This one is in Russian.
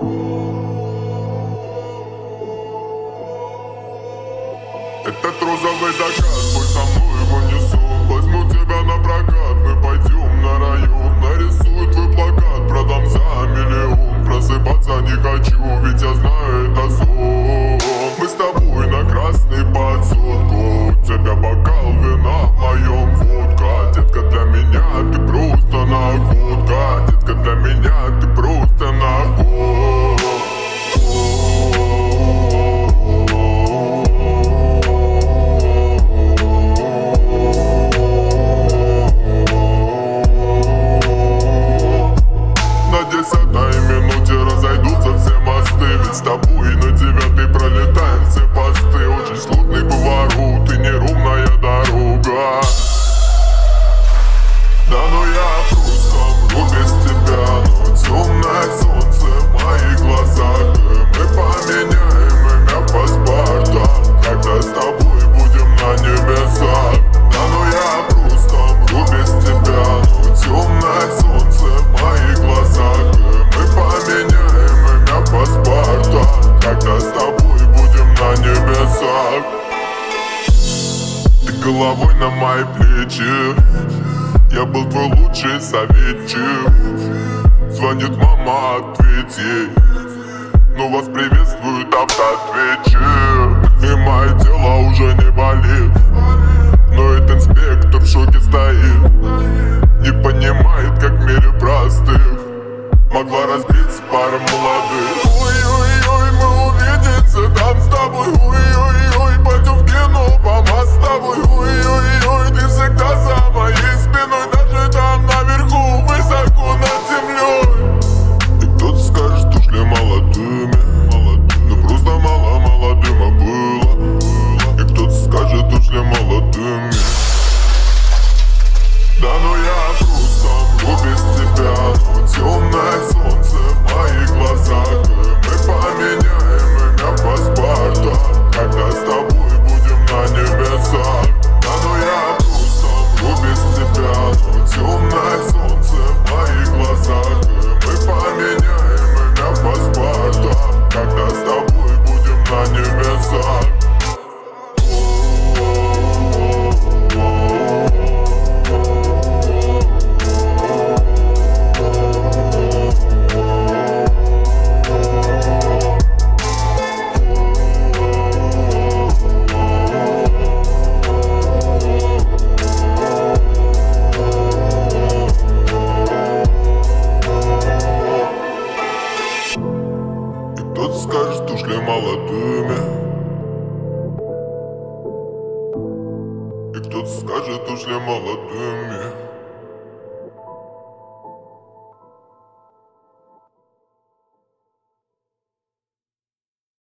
Этот розовый закат, пусть со мной в унисон. Возьму тебя на прокат, мы пойдем на район. Нарисую твой плакат, продам за миллион. Просыпаться не хочу, ведь я знаю, это сон. Мы с тобой на красный подсотку. У тебя бокал вина, в моем водка. Детка, для меня ты просто находка. Детка, для меня ты просто находка. С тобой на 9-й пролетаем все посты. Очень сложный поворот и неровная дорога. Да ну я просто умру без тебя. Но темное солнце в моих глазах. Мы поменяем имя в паспортах, когда с тобой будем на небесах. Да ну я просто умру без тебя. Но темное солнце в моих глазах. Мы поменяем имя в паспортах, когда с тобой будем на небесах. Ты головой на мои плечи. Я был твой лучший советчик. Звонит мама, ответь ей. Ну вас приветствует автоответчик. И мое тело уже не болит. Но этот инспектор в шоке стоит. Не понимает, как в мире простых могла разбиться пара молодых. Ой-ой-ой, мы увидимся там с тобой. Ой-ой-ой, пойдем в кино по мостовой. Ой-ой-ой, ты всегда за моей спиной. Даже там наверху, высоко над землей. И кто-то скажет, уж ли молодыми. Но просто мало молодым было. И кто-то скажет, уж ли молодыми. Да ну я просто умру без тебя. Но темное солнце в моих глазах. Мы поменяем имя в паспортах, когда с тобой будем на небесах. Да ну я просто умру без тебя. Но темное солнце в моих глазах. Мы поменяем имя в паспортах, когда с тобой будем на небесах. Кто-то скажет, уж ли молодыми. И кто-то скажет, уж ли молодыми.